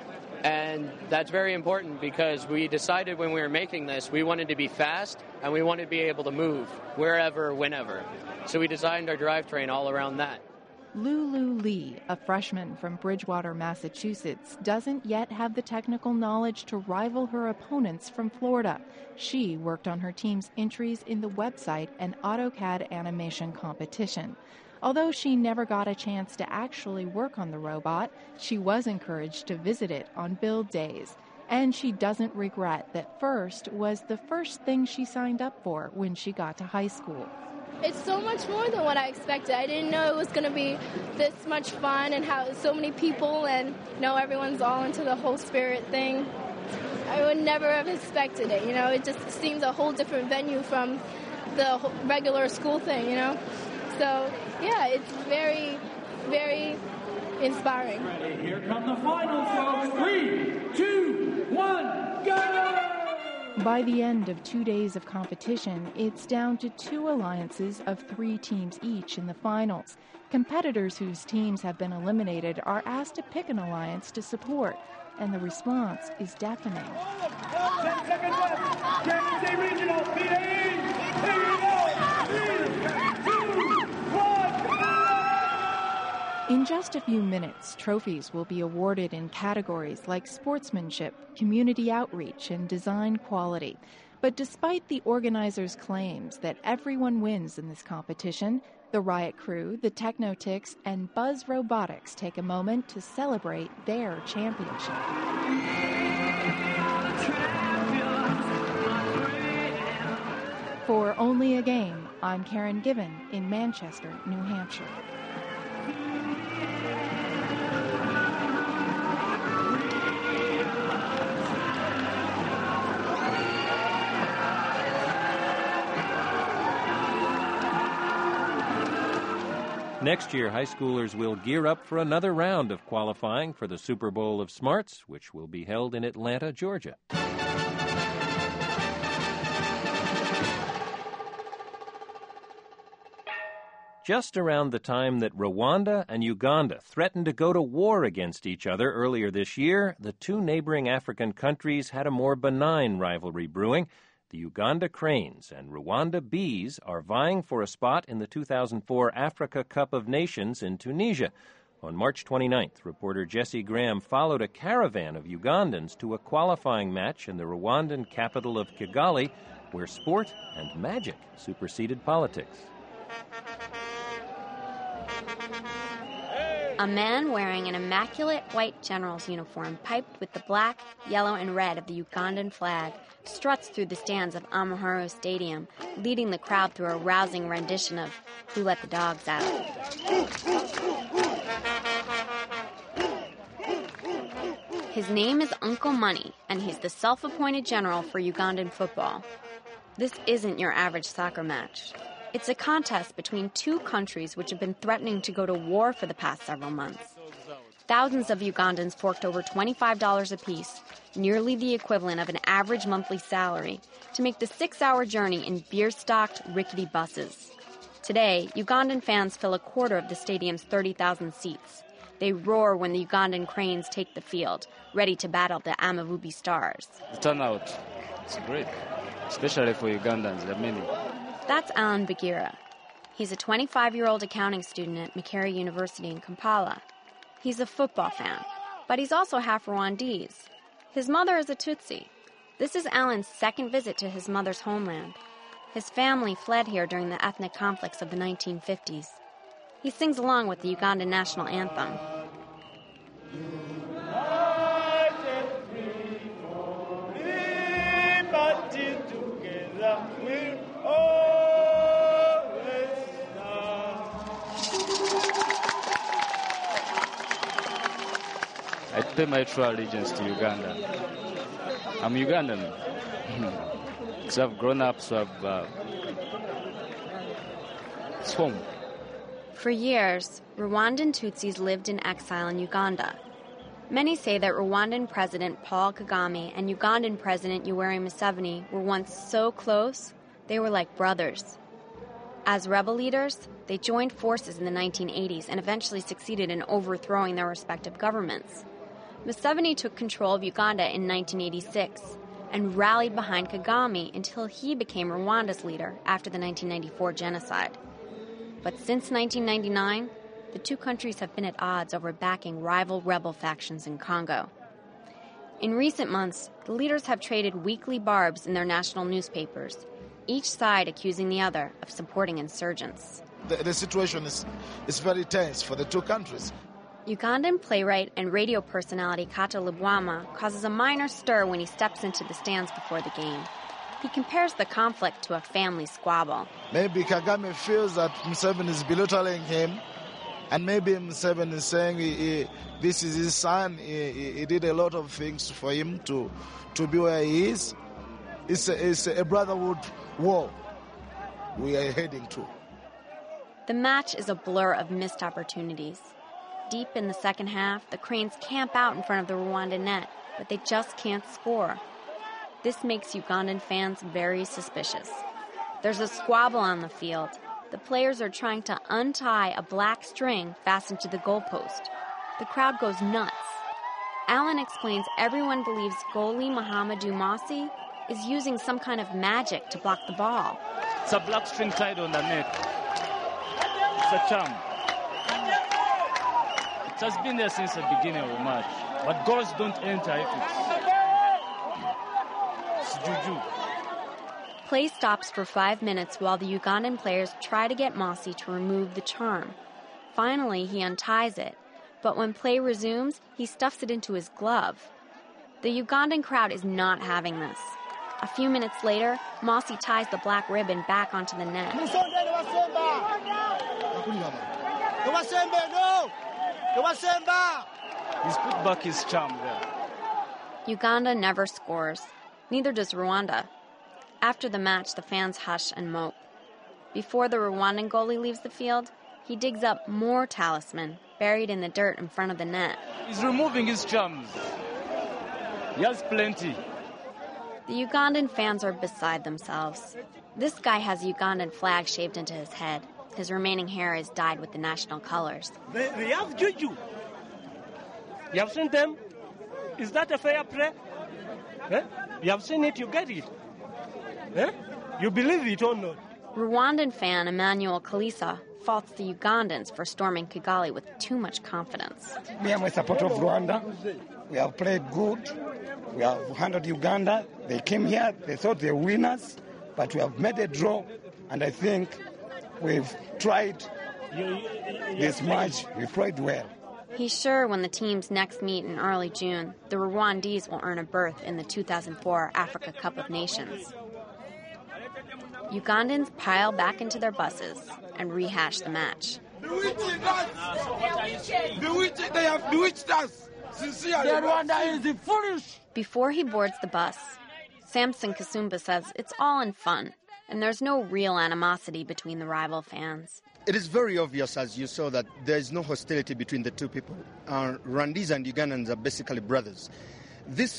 And that's very important because we decided when we were making this, we wanted to be fast and we wanted to be able to move wherever, whenever. So we designed our drivetrain all around that. Lulu Lee, a freshman from Bridgewater, Massachusetts, doesn't yet have the technical knowledge to rival her opponents from Florida. She worked on her team's entries in the website and AutoCAD animation competition. Although she never got a chance to actually work on the robot, she was encouraged to visit it on build days. And she doesn't regret that FIRST was the first thing she signed up for when she got to high school. It's so much more than what I expected. I didn't know it was going to be this much fun and how so many people and, you know, everyone's all into the whole spirit thing. I would never have expected it, you know. It just seems a whole different venue from the regular school thing, you know. So, yeah, it's very, very inspiring. Ready, here come the finals, folks. Three, two, one, go! By the end of two days of competition, it's down to two alliances of three teams each in the finals. Competitors whose teams have been eliminated are asked to pick an alliance to support, and the response is deafening. Ten seconds left. Cameron State Regional, P A E. Here you go. Three, two, one. In just a few minutes, trophies will be awarded in categories like sportsmanship, community outreach, and design quality. But despite the organizers' claims that everyone wins in this competition, the Riot Crew, the Technotics, and Buzz Robotics take a moment to celebrate their championship. For Only a Game, I'm Karen Given in Manchester, New Hampshire. Next year, high schoolers will gear up for another round of qualifying for the Super Bowl of Smarts, which will be held in Atlanta, Georgia. Just around the time that Rwanda and Uganda threatened to go to war against each other earlier this year, the two neighboring African countries had a more benign rivalry brewing. The Uganda Cranes and Rwanda Bees are vying for a spot in the two thousand four Africa Cup of Nations in Tunisia. On March twenty-ninth, reporter Jesse Graham followed a caravan of Ugandans to a qualifying match in the Rwandan capital of Kigali, where sport and magic superseded politics. A man wearing an immaculate white general's uniform, piped with the black, yellow, and red of the Ugandan flag, struts through the stands of Amahoro Stadium, leading the crowd through a rousing rendition of Who Let the Dogs Out. His name is Uncle Money, and he's the self-appointed general for Ugandan football. This isn't your average soccer match. It's a contest between two countries which have been threatening to go to war for the past several months. Thousands of Ugandans forked over twenty-five dollars apiece nearly the equivalent of an average monthly salary, to make the six-hour journey in beer-stocked, rickety buses. Today, Ugandan fans fill a quarter of the stadium's thirty thousand seats. They roar when the Ugandan Cranes take the field, ready to battle the Amavubi Stars. The turnout is great, especially for Ugandans, there are many. That's Alan Bagira. He's a twenty-five-year-old accounting student at Makerere University in Kampala. He's a football fan, but he's also half Rwandese. His mother is a Tutsi. This is Alan's second visit to his mother's homeland. His family fled here during the ethnic conflicts of the nineteen fifties. He sings along with the Ugandan national anthem. I pay my true allegiance to Uganda. I'm Ugandan. Because I've grown up, so I've... Uh, it's home. For years, Rwandan Tutsis lived in exile in Uganda. Many say that Rwandan President Paul Kagame and Ugandan President Yoweri Museveni were once so close, they were like brothers. As rebel leaders, they joined forces in the nineteen eighties and eventually succeeded in overthrowing their respective governments. Museveni took control of Uganda in nineteen eighty-six and rallied behind Kagame until he became Rwanda's leader after the nineteen ninety-four genocide. But since nineteen ninety-nine, the two countries have been at odds over backing rival rebel factions in Congo. In recent months, the leaders have traded weekly barbs in their national newspapers, each side accusing the other of supporting insurgents. The, the situation is, is very tense for the two countries. Ugandan playwright and radio personality Kato Lubwama causes a minor stir when he steps into the stands before the game. He compares the conflict to a family squabble. Maybe Kagame feels that Museveni is belittling him, and maybe Museveni is saying he, he, this is his son, he, he, he did a lot of things for him to, to be where he is. It's a, it's a brotherhood war we are heading to. The match is a blur of missed opportunities. Deep in the second half, the Cranes camp out in front of the Rwandan net, but they just can't score. This makes Ugandan fans very suspicious. There's a squabble on the field. The players are trying to untie a black string fastened to the goalpost. The crowd goes nuts. Alan explains everyone believes goalie Mahamadou Mossi is using some kind of magic to block the ball. It's a black string tied on the net. It's a charm. It has been there since the beginning of the match. But goals don't enter if it's... It's juju. Play stops for five minutes while the Ugandan players try to get Mossi to remove the charm. Finally, he unties it. But when play resumes, he stuffs it into his glove. The Ugandan crowd is not having this. A few minutes later, Mossi ties the black ribbon back onto the net. He's put back his charm there. Uganda never scores. Neither does Rwanda. After the match, the fans hush and mope. Before the Rwandan goalie leaves the field, he digs up more talisman buried in the dirt in front of the net. He's removing his charms. He has plenty. The Ugandan fans are beside themselves. This guy has a Ugandan flag shaved into his head. His remaining hair is dyed with the national colors. They, they have juju. You have seen them? Is that a fair play? Eh? You have seen it, you get it. Eh? You believe it or not? Rwandan fan Emmanuel Kalisa faults the Ugandans for storming Kigali with too much confidence. Me, I'm a supporter of Rwanda. We have played good. We have handled Uganda. They came here, they thought they were winners, but we have made a draw, and I think we've tried this match. We played well. He's sure when the teams next meet in early June, the Rwandese will earn a berth in the two thousand four Africa Cup of Nations. Ugandans pile back into their buses and rehash the match. Bewitching us! Bewitching, they have bewitched us! Sincerely. Rwanda is foolish! Before he boards the bus, Samson Kasumba says it's all in fun, and there's no real animosity between the rival fans. It is very obvious, as you saw, that there is no hostility between the two people. Uh, Rwandese and Ugandans are basically brothers. This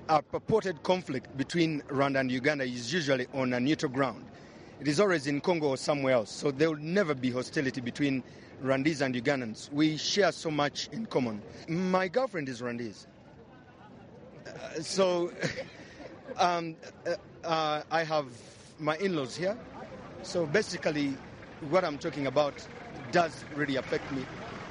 a purported conflict between Rwanda and Uganda is usually on a neutral ground. It is always in Congo or somewhere else, so there will never be hostility between Rwandese and Ugandans. We share so much in common. My girlfriend is Rwandese. Uh, so um, uh, uh, I have my in-laws here. So basically, what I'm talking about does really affect me.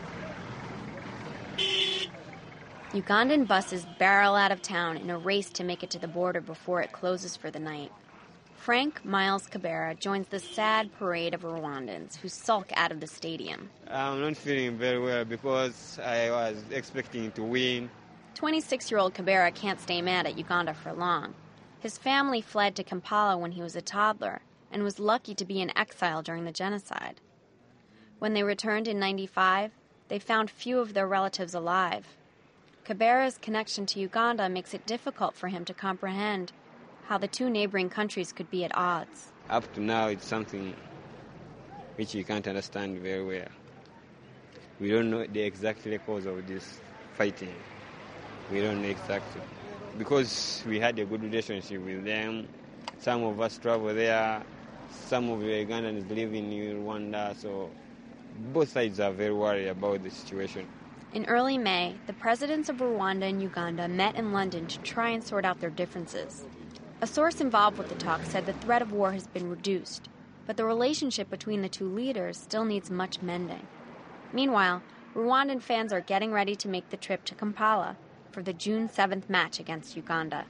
Ugandan buses barrel out of town in a race to make it to the border before it closes for the night. Frank Miles Kabera joins the sad parade of Rwandans who sulk out of the stadium. I'm not feeling very well because I was expecting to win. twenty-six-year-old Kabera can't stay mad at Uganda for long. His family fled to Kampala when he was a toddler and was lucky to be in exile during the genocide. When they returned in ninety-five, they found few of their relatives alive. Kabera's connection to Uganda makes it difficult for him to comprehend how the two neighboring countries could be at odds. Up to now, it's something which we can't understand very well. We don't know the exact cause of this fighting. We don't know exactly. Because we had a good relationship with them, some of us travel there, some of the Ugandans live in Rwanda, so both sides are very worried about the situation. In early May, the presidents of Rwanda and Uganda met in London to try and sort out their differences. A source involved with the talks said the threat of war has been reduced, but the relationship between the two leaders still needs much mending. Meanwhile, Rwandan fans are getting ready to make the trip to Kampala for the June seventh match against Uganda.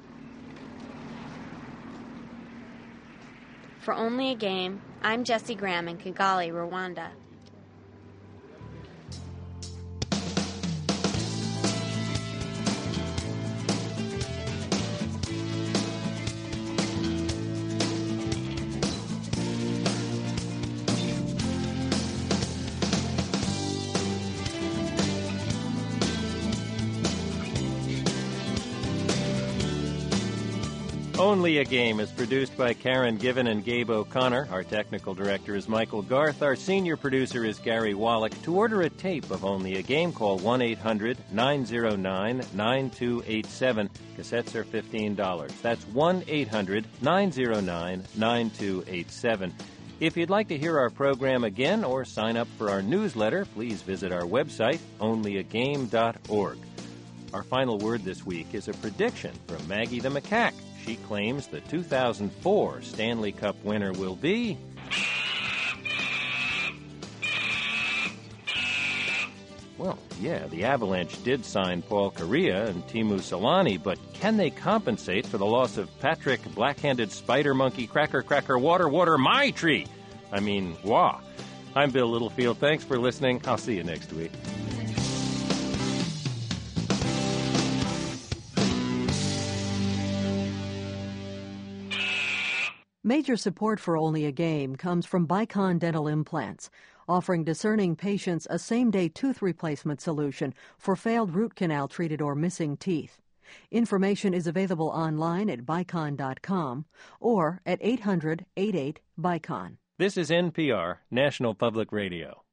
For Only a Game, I'm Jessie Graham in Kigali, Rwanda. Only a Game is produced by Karen Given and Gabe O'Connor. Our technical director is Michael Garth. Our senior producer is Gary Wallach. To order a tape of Only a Game, call one eight hundred nine oh nine nine two eight seven. Cassettes are fifteen dollars. That's one eight hundred nine oh nine nine two eight seven. If you'd like to hear our program again or sign up for our newsletter, please visit our website, only a game dot org. Our final word this week is a prediction from Maggie the Macaque. She claims the two thousand four Stanley Cup winner will be... Well, yeah, the Avalanche did sign Paul Kariya and Teemu Selanne, but can they compensate for the loss of Patrick Black-Handed Spider Monkey Cracker Cracker Water Water My Tree? I mean, wah. I'm Bill Littlefield. Thanks for listening. I'll see you next week. Major support for Only a Game comes from Bicon Dental Implants, offering discerning patients a same-day tooth replacement solution for failed root canal treated or missing teeth. Information is available online at bicon dot com or at eight hundred eighty-eight BICON. This is N P R, National Public Radio.